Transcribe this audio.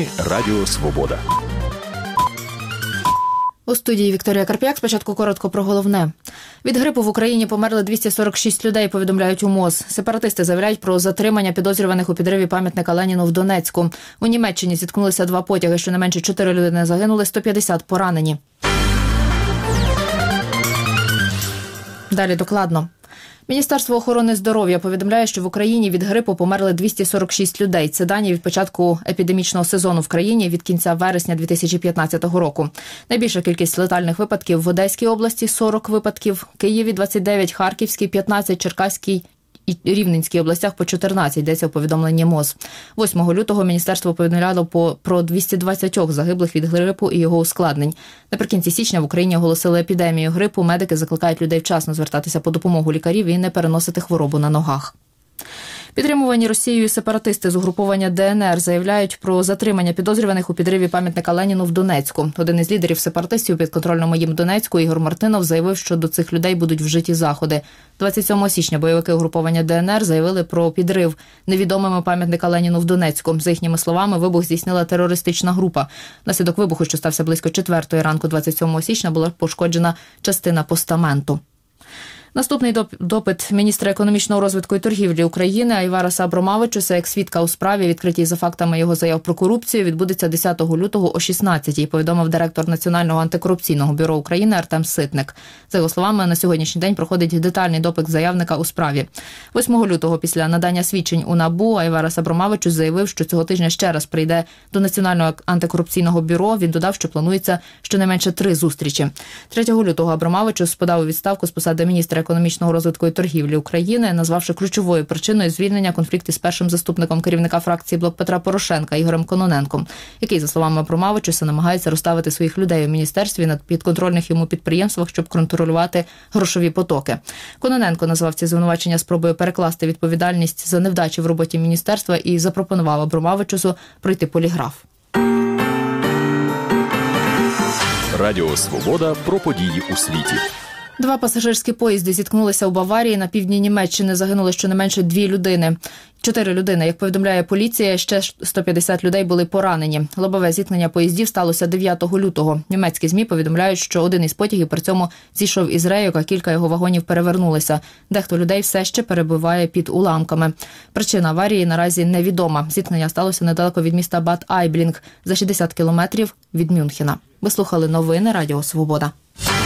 Новини Радіо Свобода. У студії Вікторія Карп'як. Спочатку коротко про головне. Від грипу в Україні померли 246 людей, повідомляють у МОЗ. Сепаратисти заявляють про затримання підозрюваних у підриві пам'ятника Леніну в Донецьку. У Німеччині зіткнулися 2 потяги, щонайменше 4 людини загинули, 150 поранені. Далі докладно. Міністерство охорони здоров'я повідомляє, що в Україні від грипу померли 246 людей. Це дані від початку епідемічного сезону в країні від кінця вересня 2015 року. Найбільша кількість летальних випадків в Одеській області – 40 випадків, Києві – 29, Харківській – 15, Черкаській і Рівненській областях по 14, йдеться у повідомленні МОЗ. 8 лютого міністерство повідомляло про 220 загиблих від грипу і його ускладнень. Наприкінці січня в Україні оголосили епідемію грипу. Медики закликають людей вчасно звертатися по допомогу лікарів і не переносити хворобу на ногах. Підтримувані Росією сепаратисти з угруповання ДНР заявляють про затримання підозрюваних у підриві пам'ятника Леніну в Донецьку. Один із лідерів сепаратистів підконтрольному їм Донецьку, Ігор Мартинов, заявив, що до цих людей будуть вжиті заходи. 27 січня бойовики угруповання ДНР заявили про підрив невідомими пам'ятника Леніну в Донецьку. За їхніми словами, вибух здійснила терористична група. Внаслідок вибуху, що стався близько 4 ранку 27 січня, була пошкоджена частина постаменту. Наступний допит міністра економічного розвитку і торгівлі України Айвараса Абромавичуса як свідка у справі, відкритій за фактами його заяв про корупцію, відбудеться 10 лютого о 16-й, повідомив директор Національного антикорупційного бюро України Артем Ситник. За його словами, на сьогоднішній день проходить детальний допит заявника у справі. 8 лютого після надання свідчень у НАБУ Айварас Абромавичус заявив, що цього тижня ще раз прийде до Національного антикорупційного бюро. Він додав, що планується щонайменше 3 зустрічі. 3 лютого Абромавичус подав у відставку з посади міністра економічного розвитку і торгівлі України, назвавши ключовою причиною звільнення конфлікту з першим заступником керівника фракції «Блок Петра Порошенка» Ігорем Кононенком, який, за словами Абромавичуса, намагається розставити своїх людей у міністерстві на підконтрольних йому підприємствах, щоб контролювати грошові потоки. Кононенко назвав ці звинувачення спробою перекласти відповідальність за невдачі в роботі міністерства і запропонував Абромавичусу пройти поліграф. Радіо Свобода про події у світі. 2 пасажирські поїзди зіткнулися у Баварії. На півдні Німеччини загинули щонайменше 2 людини. 4 людини, як повідомляє поліція, ще 150 людей були поранені. Лобове зіткнення поїздів сталося 9 лютого. Німецькі ЗМІ повідомляють, що один із потягів при цьому зійшов із рейок, а кілька його вагонів перевернулися. Дехто людей все ще перебуває під уламками. Причина аварії наразі невідома. Зіткнення сталося недалеко від міста Бад-Айблінг, за 60 кілометрів від Мюнхена. Ви слухали новини Радіо Свобода.